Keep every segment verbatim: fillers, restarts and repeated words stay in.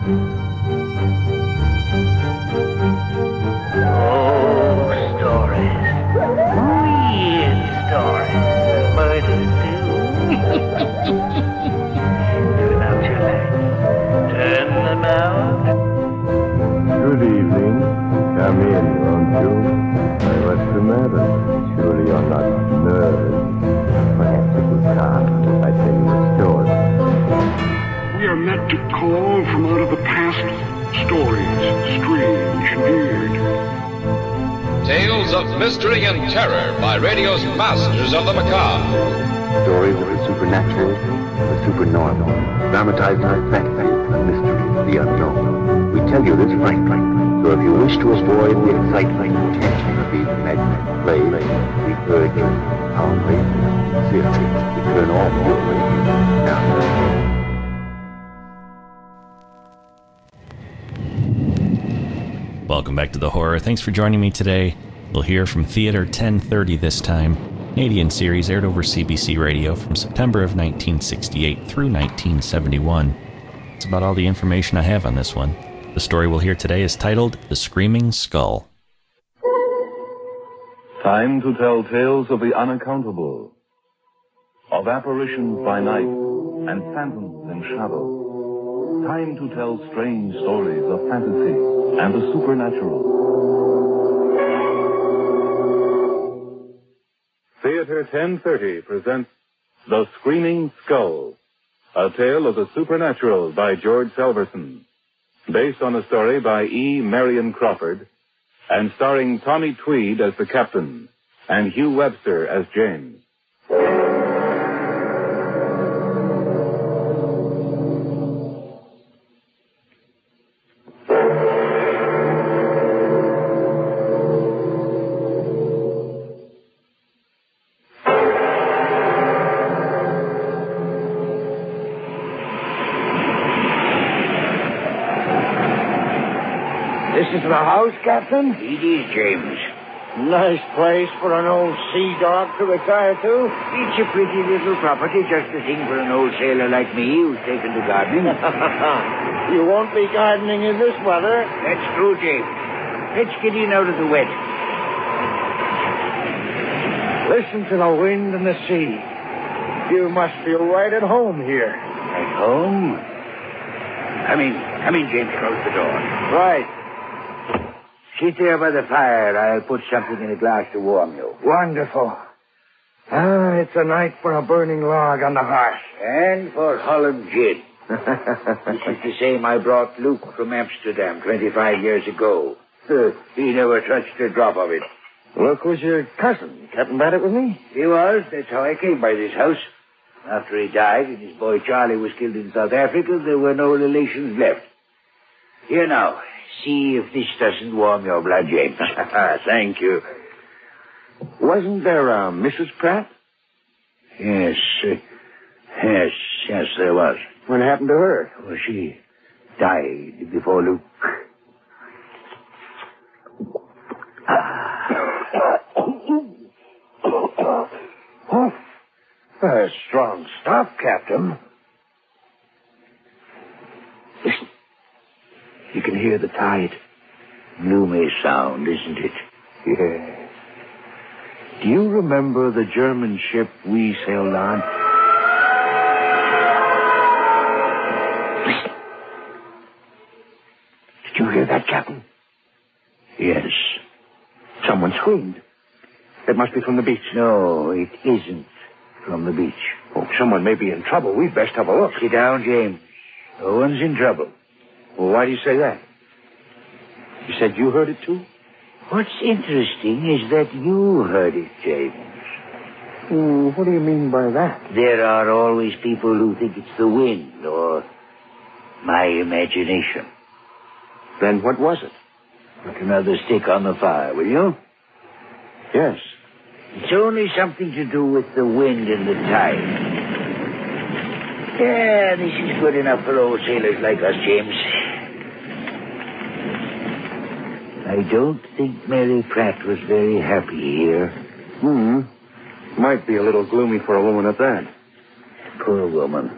Mystery and terror by radio's masters of the macabre. Stories of the supernatural, the supernormal, dramatized fantasy, the mystery, the unknown. We tell you this frankly, so if you wish to avoid the excitement and tension of these imaginary plays, we urge you, our radio, seriously, to turn off your radio now. Welcome back to The Horror. Thanks for joining me today. We'll hear from Theater ten thirty this time. Canadian series aired over C B C Radio from September of nineteen sixty-eight through nineteen seventy-one. That's about all the information I have on this one. The story we'll hear today is titled The Screaming Skull. Time to tell tales of the unaccountable, of apparitions by night and phantoms in shadow. Time to tell strange stories of fantasy and the supernatural. Theater ten thirty presents The Screaming Skull, a tale of the supernatural by George Selverson, based on a story by E. Marion Crawford, and starring Tommy Tweed as the captain and Hugh Webster as James. This is the house, Captain? It is, James. Nice place for an old sea dog to retire to. It's a pretty little property, just the thing for an old sailor like me who's taken to gardening. You won't be gardening in this weather. That's true, James. Let's get in out of the wet. Listen to the wind and the sea. You must feel right at home here. At home? Come in. Come in, James. Close the door. Right. Sit there by the fire. I'll put something in a glass to warm you. Wonderful. Ah, it's a night for a burning log on the hearth. And for Holland gin. This is the same I brought Luke from Amsterdam twenty-five years ago. He never touched a drop of it. Luke was your cousin. Captain Barrett with me? He was. That's how I came by this house. After he died and his boy Charlie was killed in South Africa, there were no relations left. Here now. See if this doesn't warm your blood, James. Thank you. Wasn't there a Missus Pratt? Yes. Uh, yes, yes, there was. What happened to her? Well, she died before Luke. Oh, that's strong stuff, Captain. Listen. You can hear the tide. Gloomy sound, isn't it? Yeah. Do you remember the German ship we sailed on? Listen. Did you hear that, Captain? Yes. Someone screamed. It must be from the beach. No, it isn't from the beach. Oh, someone may be in trouble. We'd best have a look. Sit down, James. No one's in trouble. Well, why do you say that? You said you heard it, too? What's interesting is that you heard it, James. Mm, what do you mean by that? There are always people who think it's the wind or my imagination. Then what was it? Put another stick on the fire, will you? Yes. It's only something to do with the wind and the tide. Yeah, this is good enough for old sailors like us, James. I don't think Mary Pratt was very happy here. Hmm. Might be a little gloomy for a woman at that. Poor woman.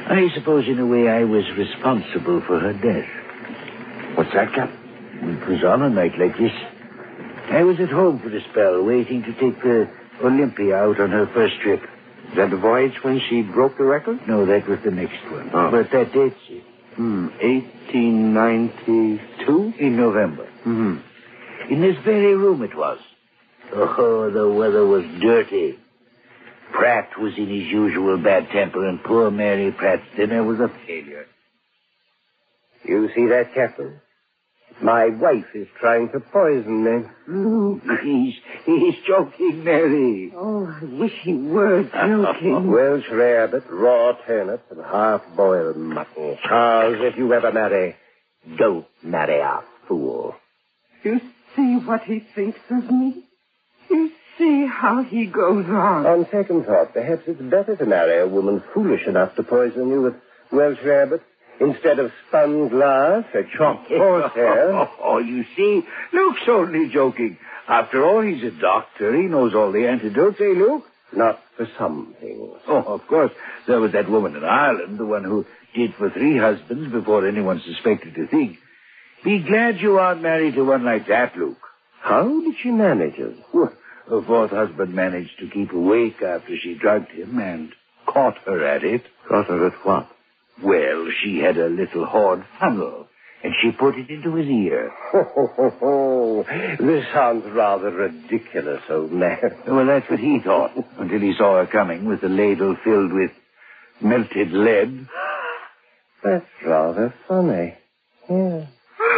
I suppose, in a way, I was responsible for her death. What's that, Cap? It was on a night like this. I was at home for a spell, waiting to take the Olympia out on her first trip. Is that the voyage when she broke the record? No, that was the next one. Oh. But that dates it. Hmm, eighteen ninety-two? In November. Mm-hmm. In this very room it was. Oh, the weather was dirty. Pratt was in his usual bad temper, and poor Mary Pratt's dinner was a failure. You see that, Captain? My wife is trying to poison me. Luke, he's, he's joking, Mary. Oh, I wish he were joking. Welsh rarebit, raw turnips, and half-boiled mutton. Charles, if you ever marry, don't marry a fool. You see what he thinks of me? You see how he goes on. On second thought, perhaps it's better to marry a woman foolish enough to poison you with Welsh rarebit instead of spun glass or chopped horsehair. Oh, oh, you see, Luke's only joking. After all, he's a doctor. He knows all the antidotes, eh, Luke? Not for some things. Oh, of course. There was that woman in Ireland, the one who did for three husbands before anyone suspected a thing. Be glad you aren't married to one like that, Luke. How did she manage it? Well, her fourth husband managed to keep awake after she drugged him and caught her at it. Caught her at what? Well, she had a little horn funnel, and she put it into his ear. Ho, ho, ho, ho. This sounds rather ridiculous, old man. Well, that's what he thought, until he saw her coming with a ladle filled with melted lead. That's rather funny. Yeah.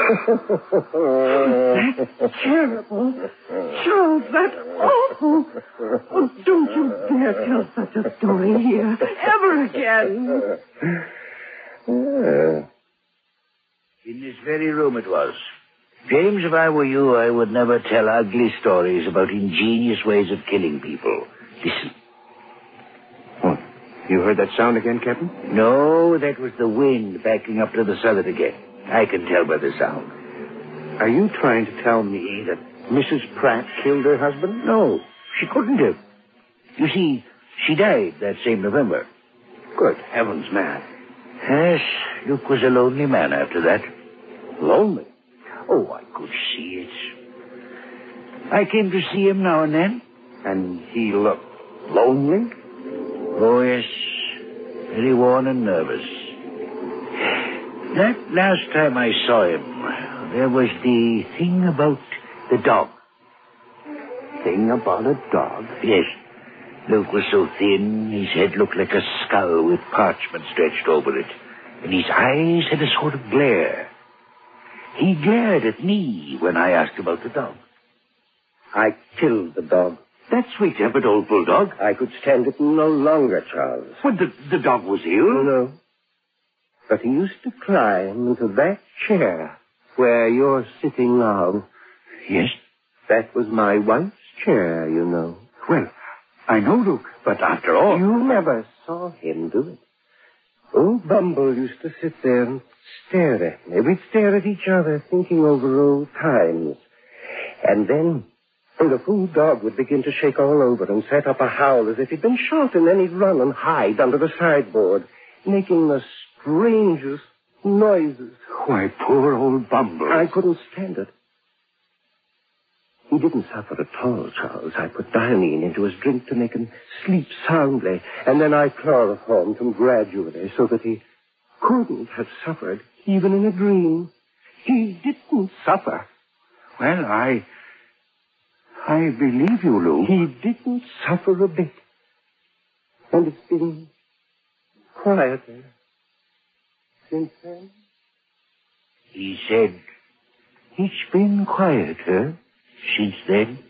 That's terrible. Charles, that's awful. Oh, don't you dare tell such a story here, ever again. Yeah. In this very room it was. James, if I were you, I would never tell ugly stories about ingenious ways of killing people. Listen. Oh, you heard that sound again, Captain? No, that was the wind backing up to the summit again. I can tell by the sound. Are you trying to tell me that Missus Pratt killed her husband? No, she couldn't have. You see, she died that same November. Good heavens, man. Yes, Luke was a lonely man after that. Lonely? Oh, I could see it. I came to see him now and then. And he looked lonely? Oh, yes. Very worn and nervous. That last time I saw him, there was the thing about the dog. Thing about a dog? Yes. Luke was so thin, his head looked like a skull with parchment stretched over it. And his eyes had a sort of glare. He glared at me when I asked about the dog. I killed the dog. That sweet-tempered old bulldog? I could stand it no longer, Charles. Well, the, the dog was ill? No. But he used to climb into that chair where you're sitting now. Yes? That was my wife's chair, you know. Well, I know, Luke, but after all... You never saw him do it. Old Bumble used to sit there and stare at me. We'd stare at each other, thinking over old times. And then the fool dog would begin to shake all over and set up a howl as if he'd been shot, and then he'd run and hide under the sideboard, making the strangest noises. Why, poor old Bumble. I couldn't stand it. He didn't suffer at all, Charles. I put diamine into his drink to make him sleep soundly, and then I chloroformed him gradually so that he couldn't have suffered, even in a dream. He didn't suffer. Well, I... I believe you, Lou. He didn't suffer a bit. And it's been quieter since then. He said, it's been quieter since then.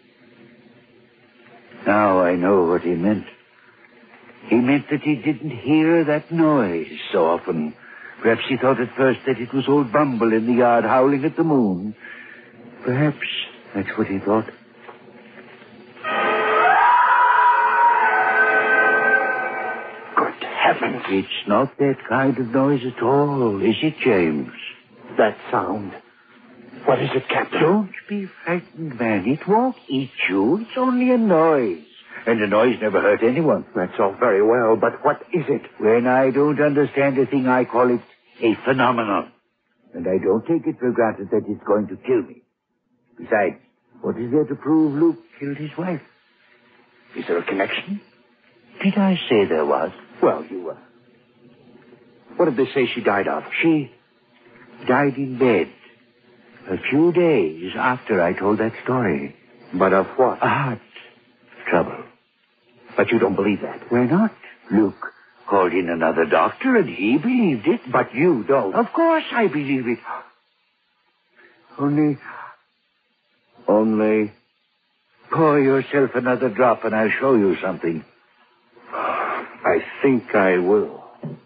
Now I know what he meant. He meant that he didn't hear that noise so often. Perhaps he thought at first that it was old Bumble in the yard howling at the moon. Perhaps that's what he thought. Good heavens. It's not that kind of noise at all, is it, James? That sound. What is it, Captain? Don't be frightened, man. It won't eat you. It's only a noise. And the noise never hurt anyone. That's all very well, but what is it? When I don't understand a thing, I call it a phenomenon. And I don't take it for granted that it's going to kill me. Besides, what is there to prove Luke killed his wife? Is there a connection? Did I say there was? Well, you, uh... what did they say she died of? She died in bed a few days after I told that story. But of what? A heart trouble. But you don't believe that. Why not? Luke called in another doctor and he believed it. But you don't. Of course I believe it. Only... Only... Pour yourself another drop and I'll show you something. I think I will.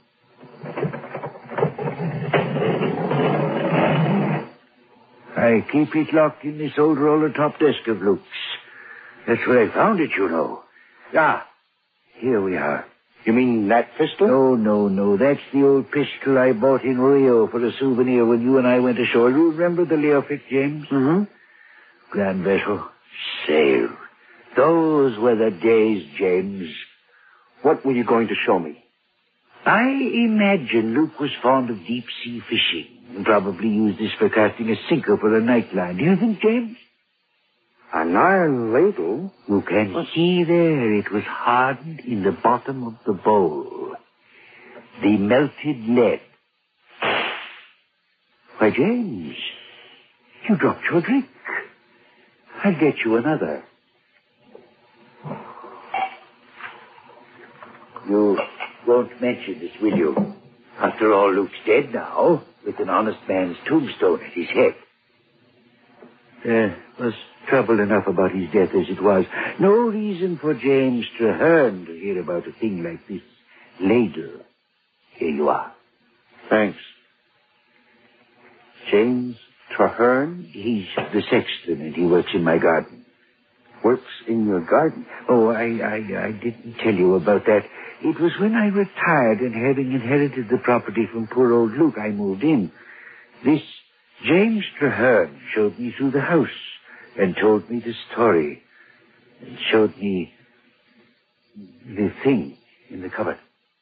I keep it locked in this old roller-top desk of Luke's. That's where I found it, you know. Ah, here we are. You mean that pistol? No, no, no. That's the old pistol I bought in Rio for a souvenir when you and I went ashore. You remember the Leofric, James? Mm-hmm. Grand vessel. Sail. Those were the days, James. What were you going to show me? I imagine Luke was fond of deep-sea fishing and probably used this for casting a sinker for a nightline. Do you think, James? An iron ladle? You can see there it was hardened in the bottom of the bowl. The melted lead. Why, James, you dropped your drink. I'll get you another. You won't mention this, will you? After all, Luke's dead now, with an honest man's tombstone at his head. There was trouble enough about his death as it was. No reason for James Traherne to hear about a thing like this ladle. Here you are. Thanks. James Traherne? He's the sexton, and he works in my garden. Works in your garden? Oh, I, I, I didn't tell you about that. It was when I retired and having inherited the property from poor old Luke, I moved in. This James Traherne showed me through the house and told me the story and showed me the thing in the cupboard.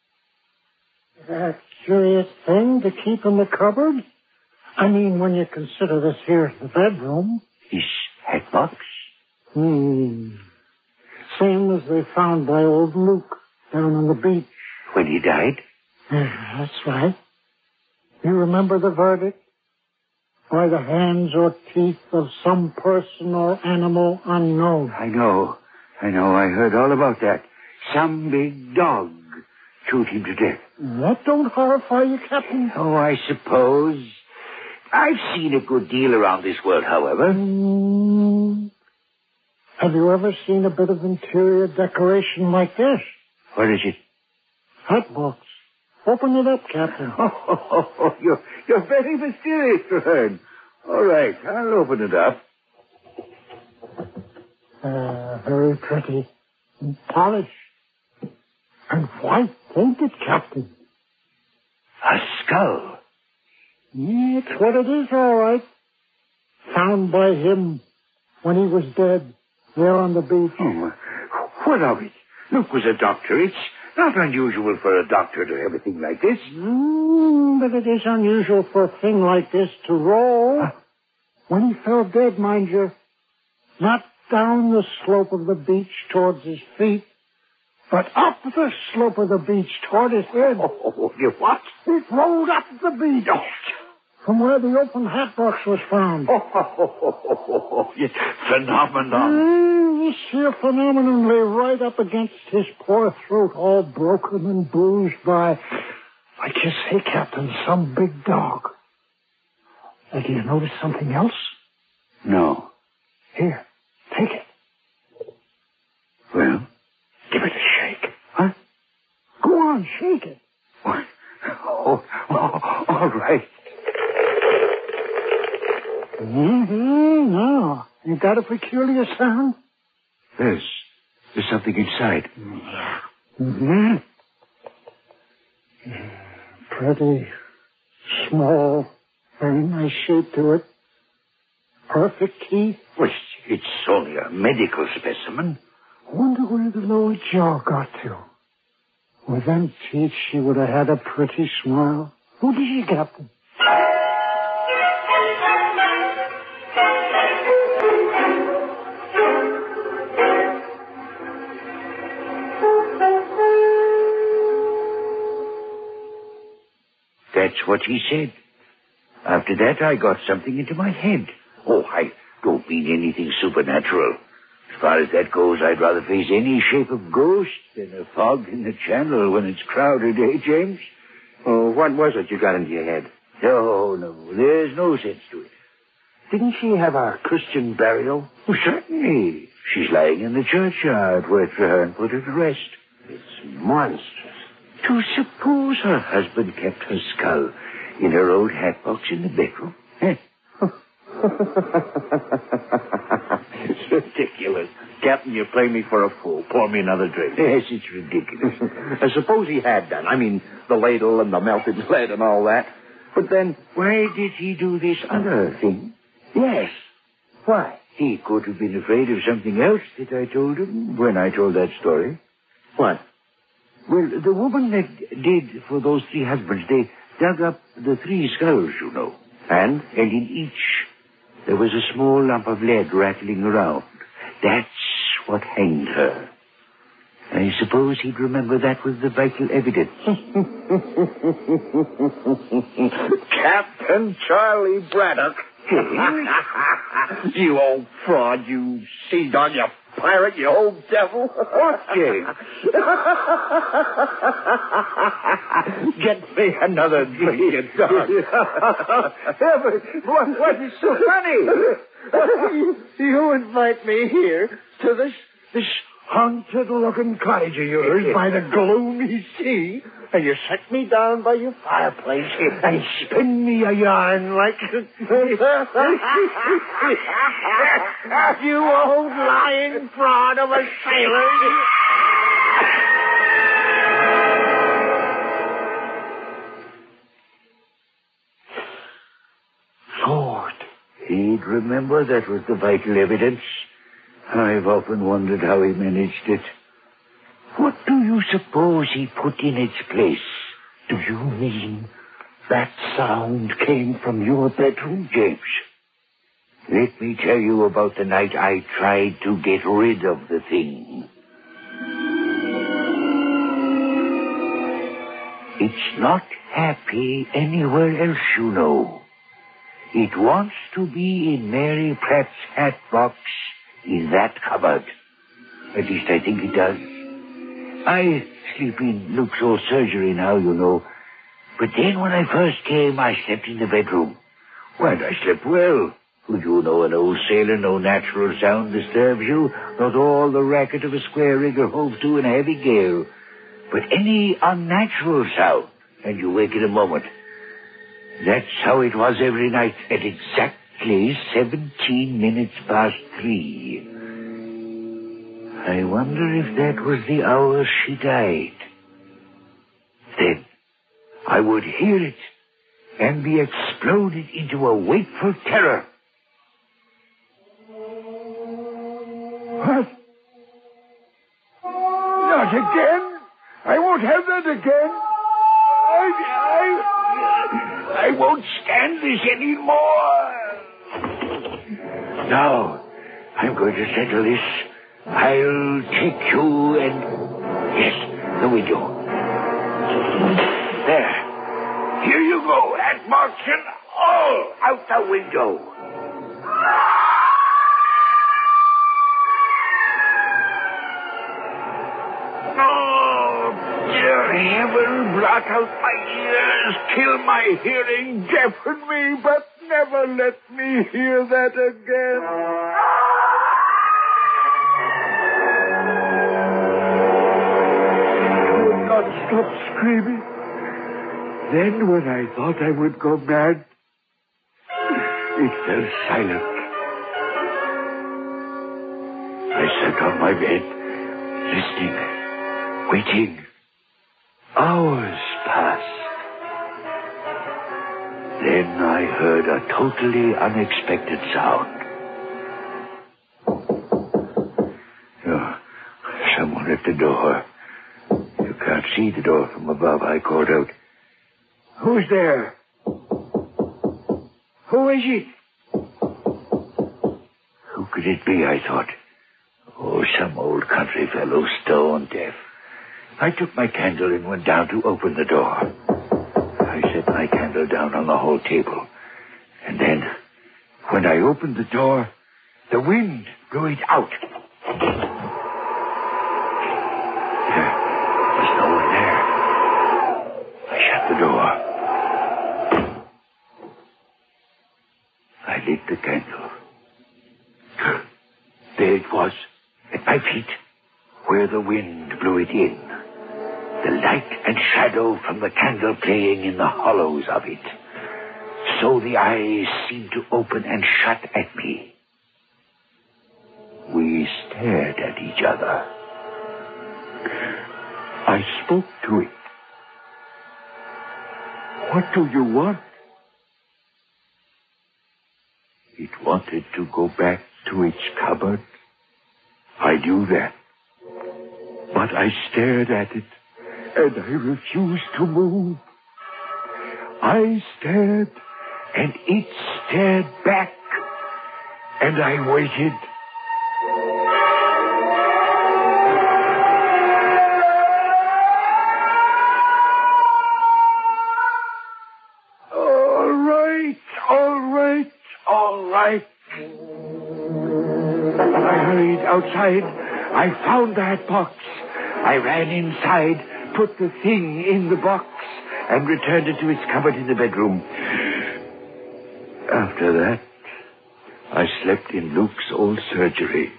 A curious thing to keep in the cupboard? I mean, when you consider this here's the bedroom. His hat box? Hmm. Same as they found by old Luke down on the beach. When he died? That's right. You remember the verdict? By the hands or teeth of some person or animal unknown. I know. I know. I heard all about that. Some big dog chewed him to death. That don't horrify you, Captain. Oh, I suppose. I've seen a good deal around this world, however. Mm. Have you ever seen a bit of interior decoration like this? What is it? Hat box. Open it up, Captain. Oh, oh, oh, oh, you're, you're very mysterious, Traherne. All right, I'll open it up. Uh, very pretty. And polished. And white painted, Captain. A skull. Yeah, it's what it is, all right. Found by him when he was dead, there on the beach. Oh, what of it? Luke was a doctor. It's not unusual for a doctor to have a thing like this. Mm, but it is unusual for a thing like this to roll. Huh? When he fell dead, mind you, not down the slope of the beach towards his feet, but up the slope of the beach toward his head. Oh, you what? It rolled up the beach. Oh. From where the open hat box was found. Oh, oh, oh, oh, oh, oh. It's phenomenon. Mm, you see a phenomenon lay right up against his poor throat, all broken and bruised by, like you say, Captain, some big dog. Uh, do you notice something else? No. Here, take it. Well? Give it a shake. Huh? Go on, shake it. What? Oh, oh, all right. Mm-hmm, no. You got a peculiar sound? There's, there's something inside. Mm-hmm. Pretty small, very nice shape to it. Perfect teeth. Well, it's only a medical specimen. Wonder where the lower jaw got to. With them teeth, she would have had a pretty smile. Who did she, Captain? That's what he said. After that, I got something into my head. Oh, I don't mean anything supernatural. As far as that goes, I'd rather face any shape of ghost than a fog in the channel when it's crowded, eh, James? Oh, what was it you got into your head? No, no, there's no sense to it. Didn't she have a Christian burial? Oh, certainly. She's lying in the churchyard. Wait for her and put her to rest. It's monstrous. To suppose her husband kept her skull in her old hat box in the bedroom. Eh? It's ridiculous. Captain, you play me for a fool. Pour me another drink. Yes, it's ridiculous. I suppose he had done. I mean, the ladle and the melted lead and all that. But then, why did he do this other thing? yes. Why? He could have been afraid of something else that I told him when I told that story. What? Well, the woman that did for those three husbands, they dug up the three skulls, you know. And? And in each, there was a small lump of lead rattling around. That's what hanged her. I suppose he'd remember that was the vital evidence. Captain Charlie Braddock. You old fraud, you sea dog, you pirate, you old devil. What, James? Get me another drink, you dog. what, what is so funny? You invite me here to this this haunted-looking cottage of yours by the gloomy sea, and you set me down by your fireplace and spin me a yarn like... You old lying fraud of a sailor. Lord, he'd remember that was the vital evidence. I've often wondered how he managed it. What do you suppose he put in its place? Do you mean that sound came from your bedroom? James, let me tell you about the night I tried to get rid of the thing. It's not happy anywhere else, you know. It wants to be in Mary Pratt's hat box in that cupboard. At least I think it does. I sleep in Luxor surgery now, you know. But then when I first came, I slept in the bedroom. Well, I slept well. You know, an old sailor, no natural sound disturbs you. Not all the racket of a square rigger hove to in a heavy gale. But any unnatural sound, and you wake in a moment. That's how it was every night at exactly seventeen minutes past three. I wonder if that was the hour she died. Then I would hear it and be exploded into a wakeful terror. What? Not again? I won't have that again. I, I, I won't stand this anymore. Now, I'm going to settle this. I'll take you and... Yes, the window. There. Here you go, hat box and all out the window. Oh, dear heaven, blot out my ears, kill my hearing, deafen me, but never let me hear that again. Stop screaming. Then, when I thought I would go mad, it fell silent. I sat on my bed, listening, waiting. Hours passed. Then I heard a totally unexpected sound. Oh, the door. You can't see the door from above. I called out, "Who's there? Who is it?" Who could it be, I thought. Oh, some old country fellow, stone deaf. I took my candle and went down to open the door. I set my candle down on the hall table. And then, when I opened the door, the wind blew it out. There was no one there. I shut the door. I lit the candle. There it was, at my feet, where the wind blew it in. The light and shadow from the candle playing in the hollows of it. So the eyes seemed to open and shut at me. We stared at each other. I spoke to it. "What do you want?" It wanted to go back to its cupboard. I knew that. But I stared at it, and I refused to move. I stared, and it stared back, and I waited. All right, all right, all right. I hurried outside. I found that box. I ran inside, put the thing in the box, and returned it to its cupboard in the bedroom. After that, I slept in Luke's old surgery.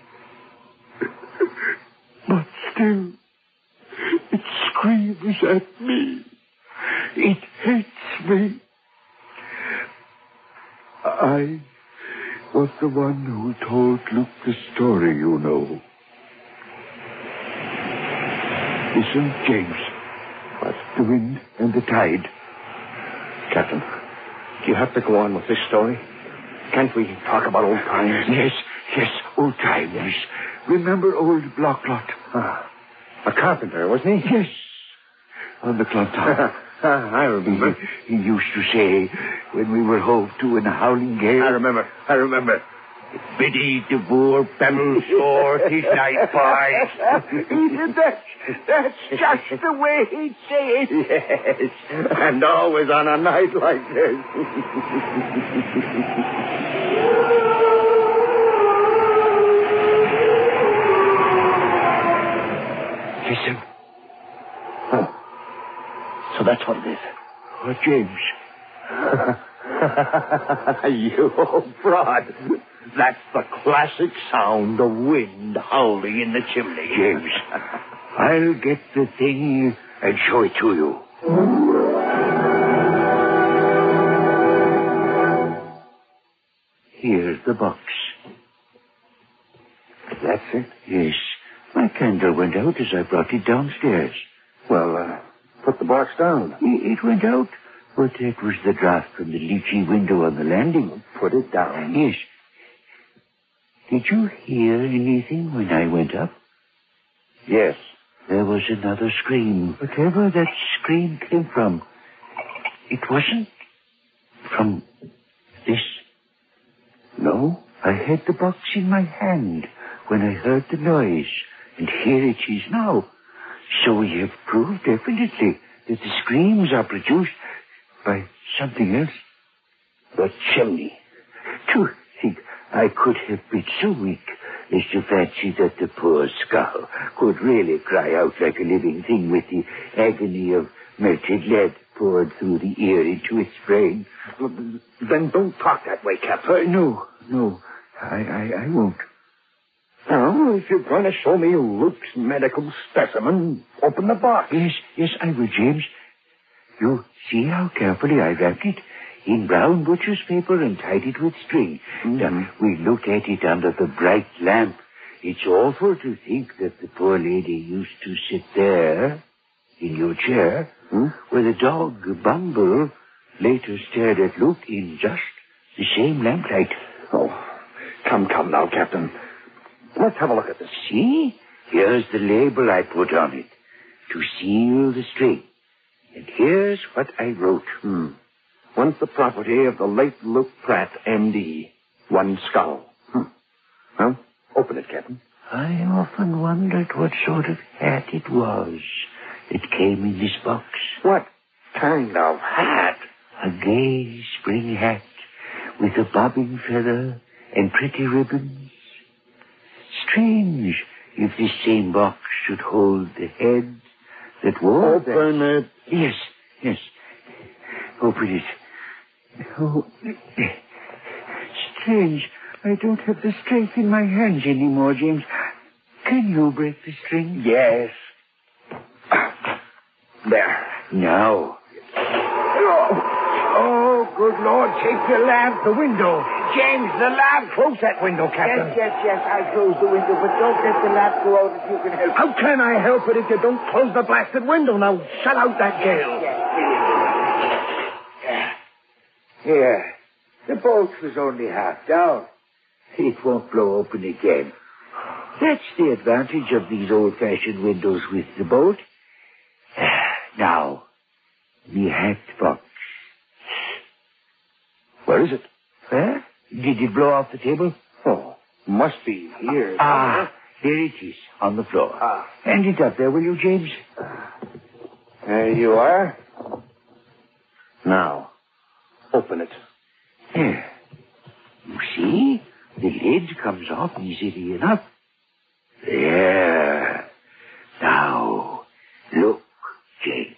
But still, it screams at me. It hates me. I was the one who told Luke the story, you know. Listen, James. What? The wind and the tide. Captain, do you have to go on with this story? Can't we talk about old times? Yes, yes, old times. Remember old Blocklot? Ah, a carpenter, wasn't he? Yes. On the clock tower. I remember. He, he used to say, when we were hove to in a howling gale... I remember, I remember. Biddy de boer pebble shore, tis night by. that, that's just the way he'd say it. Yes, and always on a night like this. Listen. Oh. So that's what it is. What, James? You old fraud. That's the classic sound of wind howling in the chimney. James, I'll get the thing and show it to you. Here's the box. That's it? Yes. My candle went out as I brought it downstairs. Well, uh, put the box down. It went out, but that was the draft from the leaky window on the landing. Put it down. Yes. Did you hear anything when I went up? Yes. There was another scream. Whatever that scream came from, it wasn't from this. No? I had the box in my hand when I heard the noise, and here it is now. So we have proved definitely that the screams are produced by something else. The chimney. To think I could have been so weak as to fancy that the poor skull could really cry out like a living thing with the agony of melted lead poured through the ear into its brain. Then don't talk that way, Captain. Uh, no, no, I, I, I won't. Now, if you're going to show me Luke's medical specimen, open the box. Yes, yes, I will, James. You see how carefully I wrapped it in brown butcher's paper and tied it with string. Mm-hmm. Now, we look at it under the bright lamp. It's awful to think that the poor lady used to sit there, in your chair, hmm? where the dog Bumble later stared at Luke in just the same lamplight. Oh, come, come now, Captain. Let's have a look at this. See? Here's the label I put on it to seal the string. And here's what I wrote. Hmm. Once the property of the late Luke Pratt, M D. One skull. Hmm. Well, open it, Captain. I often wondered what sort of hat it was that came in this box. What kind of hat? A gay spring hat with a bobbing feather and pretty ribbons. Strange if this same box should hold the head that wore that. Open it. Yes, yes. Open it. Oh, strange. I don't have the strength in my hands anymore, James. Can you break the string? Yes. There. Now. Oh, good Lord, take the lamp, the window. James, the lamp. Close that window, Captain. Yes, yes, yes, I'll close the window, but don't let the lamp go out if you can help. How can I help it if you don't close the blasted window? Now, shut out that gale. Yes, here. The bolt was only half down. It won't blow open again. That's the advantage of these old-fashioned windows with the bolt. Now, the hat box. Where is it? Huh? Did it blow off the table? Oh, must be here. Ah, here it is, on the floor. Ah. Hand it up there, will you, James? There you are. Now, open it. Here. You see? The lid comes off easily enough. There. Now, look, James.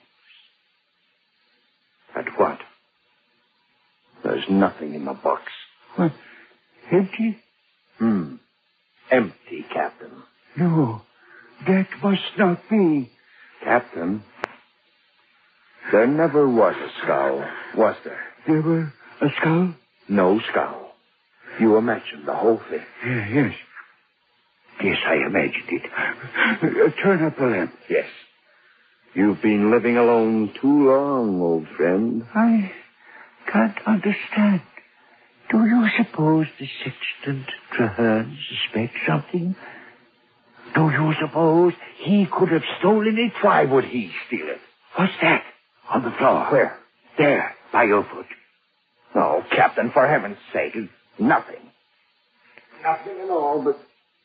At what? There's nothing in the box. What? Empty? Hmm. Empty, Captain. No, that must not be. Captain, there never was a skull, was there? Never a skull? No skull. You imagined the whole thing. Uh, yes. Yes, I imagined it. Uh, turn up the lamp. Yes. You've been living alone too long, old friend. I can't understand. Do you suppose the sexton Traherne suspects something? Do you suppose he could have stolen it? Why would he steal it? What's that? On the floor. Where? There, by your foot. Oh, Captain, for heaven's sake, nothing. Nothing at all, but...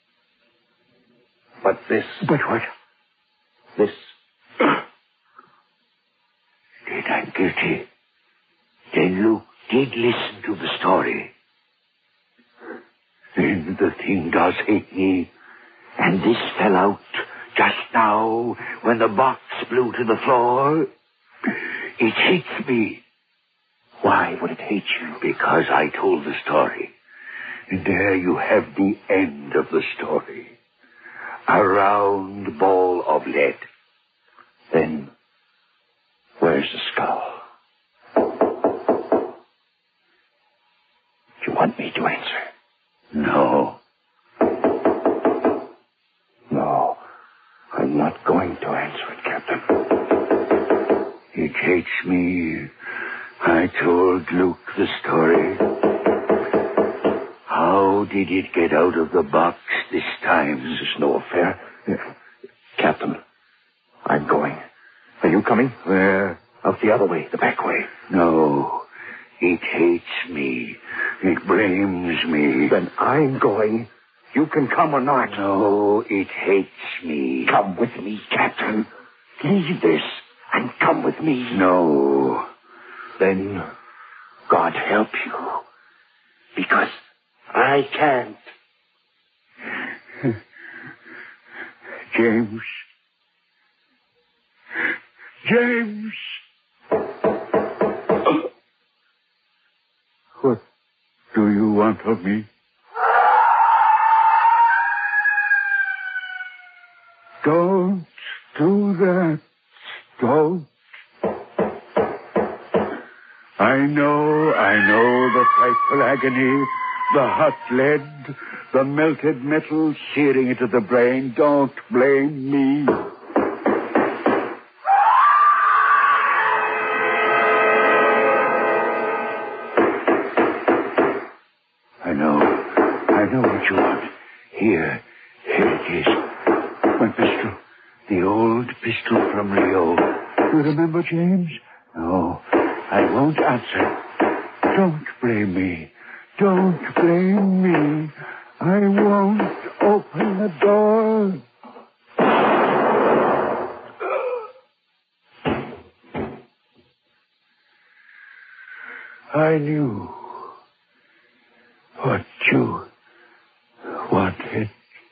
But this... But what? This... Then I'm guilty. Then Luke did listen to the story. Then the thing does hate me. And this fell out just now when the box blew to the floor. It hates me. Why would it hate you? Because I told the story. And there you have the end of the story. A round ball of lead. Then, where's the skull? Do you want me to answer? No. No, I'm not going to answer it, Captain. It hates me. I told Luke the story. How did it get out of the box this time? This is no affair. Captain, I'm going. Are you coming? Where? Out the other way, the back way. No. It hates me. It blames me. Then I'm going. You can come or not. No, it hates me. Come with me, Captain. Leave this and come with me. No. Then God help you. Because I can't. James. James. What do you want of me? Don't do that. Don't. I know, I know the frightful agony, the hot lead, the melted metal searing into the brain. Don't blame me. I know, I know what you want. Here, here it is. My pistol. The old pistol from Rio. You remember, James? No, I won't answer. Don't blame me. Don't blame me. I won't open the door. I knew what you wanted.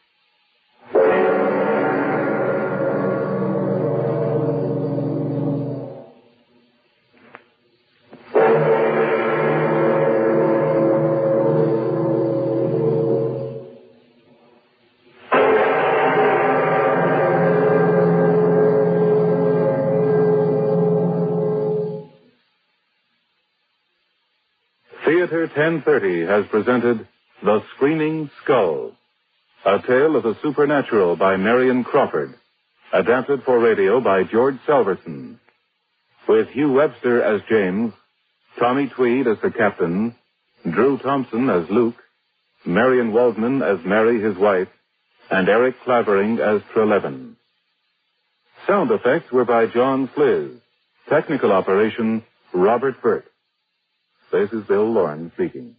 Theater ten thirty has presented The Screaming Skull, a tale of the supernatural by Marion Crawford, adapted for radio by George Selverson, with Hugh Webster as James, Tommy Tweed as the captain, Drew Thompson as Luke, Marion Waldman as Mary, his wife, and Eric Clavering as Trelevin. Sound effects were by John Fliz. Technical operation, Robert Burt. This is Bill Lauren speaking.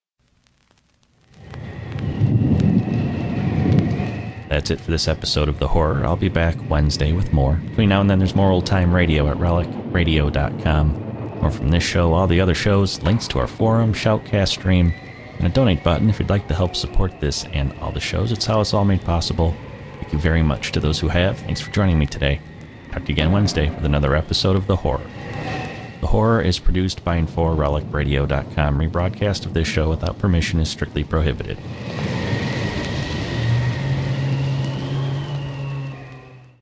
That's it for this episode of The Horror. I'll be back Wednesday with more. Between now and then, there's more old-time radio at relic radio dot com. More from this show, all the other shows, links to our forum, Shoutcast stream, and a donate button if you'd like to help support this and all the shows. It's how it's all made possible. Thank you very much to those who have. Thanks for joining me today. Talk to you again Wednesday with another episode of The Horror. The Horror is produced by and for relic radio dot com. Rebroadcast of this show without permission is strictly prohibited.